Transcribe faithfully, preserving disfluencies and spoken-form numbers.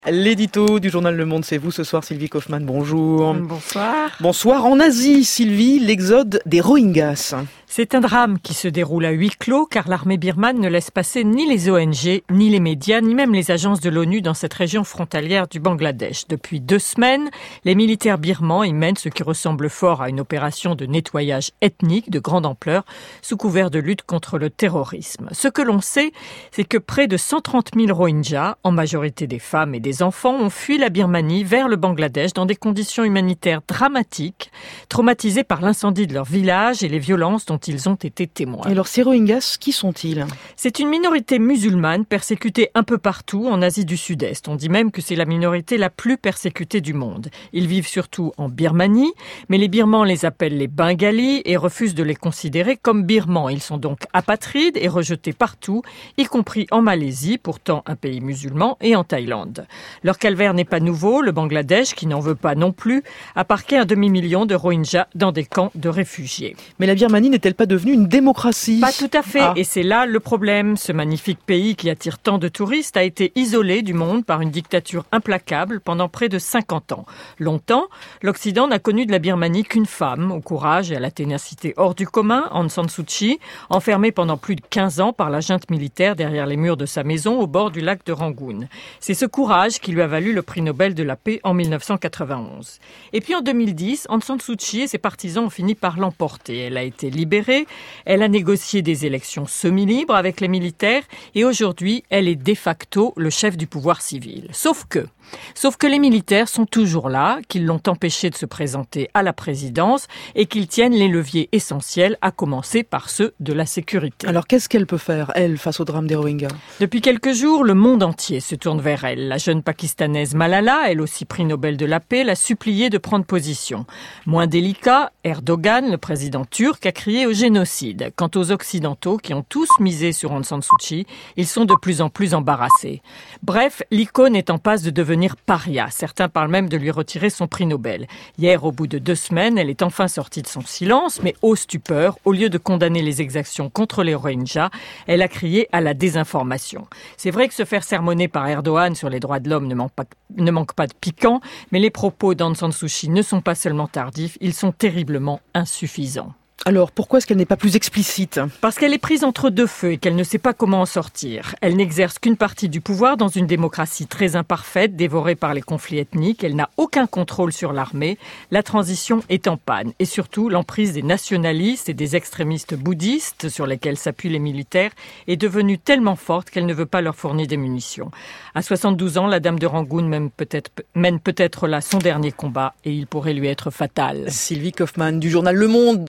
L'édito du journal Le Monde, c'est vous ce soir, Sylvie Kaufmann, bonjour. Bonsoir. Bonsoir. En Asie, Sylvie, l'exode des Rohingyas. C'est un drame qui se déroule à huis clos car l'armée birmane ne laisse passer ni les O N G, ni les médias, ni même les agences de l'ONU dans cette région frontalière du Bangladesh. Depuis deux semaines, les militaires birmans y mènent ce qui ressemble fort à une opération de nettoyage ethnique de grande ampleur sous couvert de lutte contre le terrorisme. Ce que l'on sait, c'est que près de cent trente mille Rohingyas, en majorité des femmes et des enfants, ont fui la Birmanie vers le Bangladesh dans des conditions humanitaires dramatiques, traumatisés par l'incendie de leur village et les violences dont ils ont été témoins. Et alors ces Rohingyas, qui sont-ils ? C'est une minorité musulmane persécutée un peu partout en Asie du Sud-Est. On dit même que c'est la minorité la plus persécutée du monde. Ils vivent surtout en Birmanie, mais les Birmans les appellent les Bengalis et refusent de les considérer comme Birmans. Ils sont donc apatrides et rejetés partout, y compris en Malaisie, pourtant un pays musulman, et en Thaïlande. Leur calvaire n'est pas nouveau. Le Bangladesh, qui n'en veut pas non plus, a parqué un demi-million de Rohingyas dans des camps de réfugiés. Mais la Birmanie n'est-elle pas devenue une démocratie ? Pas tout à fait. Ah. Et c'est là le problème. Ce magnifique pays qui attire tant de touristes a été isolé du monde par une dictature implacable pendant près de cinquante ans. Longtemps, l'Occident n'a connu de la Birmanie qu'une femme, au courage et à la ténacité hors du commun, Aung San Suu Kyi, enfermée pendant plus de quinze ans par la junte militaire derrière les murs de sa maison au bord du lac de Rangoon. C'est ce courage qui lui a valu le prix Nobel de la paix en dix-neuf cent quatre-vingt-onze. Et puis en deux mille dix, Aung San Suu Kyi et ses partisans ont fini par l'emporter. Elle a été libérée. Elle a négocié des élections semi-libres avec les militaires et aujourd'hui, elle est de facto le chef du pouvoir civil. Sauf que, sauf que les militaires sont toujours là, qu'ils l'ont empêché de se présenter à la présidence et qu'ils tiennent les leviers essentiels, à commencer par ceux de la sécurité. Alors qu'est-ce qu'elle peut faire, elle, face au drame des Rohingyas ? Depuis quelques jours, le monde entier se tourne vers elle. La jeune pakistanaise Malala, elle aussi prix Nobel de la paix, l'a suppliée de prendre position. Moins délicat, Erdogan, le président turc, a crié au génocide. Quant aux Occidentaux, qui ont tous misé sur Aung San Suu Kyi, ils sont de plus en plus embarrassés. Bref, l'icône est en passe de devenir paria. Certains parlent même de lui retirer son prix Nobel. Hier, au bout de deux semaines, elle est enfin sortie de son silence, mais ô stupeur, au lieu de condamner les exactions contre les Rohingyas, elle a crié à la désinformation. C'est vrai que se faire sermonner par Erdogan sur les droits de l'homme ne manque pas, ne manque pas de piquant, mais les propos d'Aung San Suu Kyi ne sont pas seulement tardifs, ils sont terriblement insuffisants. Alors, pourquoi est-ce qu'elle n'est pas plus explicite ? Parce qu'elle est prise entre deux feux et qu'elle ne sait pas comment en sortir. Elle n'exerce qu'une partie du pouvoir dans une démocratie très imparfaite, dévorée par les conflits ethniques. Elle n'a aucun contrôle sur l'armée. La transition est en panne. Et surtout, l'emprise des nationalistes et des extrémistes bouddhistes, sur lesquels s'appuient les militaires, est devenue tellement forte qu'elle ne veut pas leur fournir des munitions. À soixante-douze ans, la dame de Rangoon mène peut-être, mène peut-être là son dernier combat et il pourrait lui être fatal. Sylvie Kaufmann du journal Le Monde.